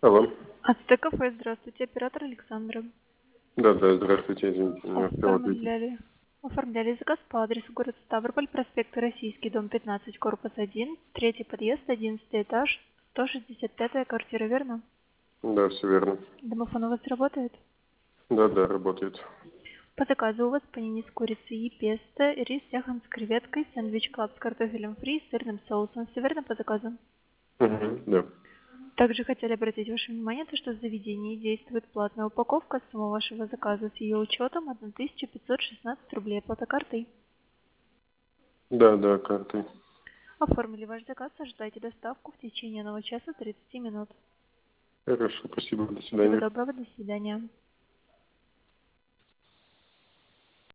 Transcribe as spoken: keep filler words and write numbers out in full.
Алло. Ацтекафе, здравствуйте, оператор Александра. Да, да, здравствуйте, извините, не успел ответить. Оформляли, оформляли заказ по адресу город Ставрополь, проспект Российский, дом пятнадцать, корпус один, третий подъезд, одиннадцатый этаж, сто шестьдесят пятая квартира, верно? Да, все верно. Домофон у вас работает? Да, да, работает. По заказу у вас панини с курицей и песто, рис яхан с креветкой, сэндвич клаб с картофелем фри и сырным соусом. Все верно по заказу? Угу, да. Также хотели обратить ваше внимание, то, что в заведении действует платная упаковка. Сумма вашего заказа с ее учетом тысяча пятьсот шестнадцать рублей. Оплата картой. Да, да, картой. Оформили ваш заказ, ожидайте доставку в течение одного часа тридцати минут. Хорошо, спасибо, до Всего свидания. доброго, до свидания.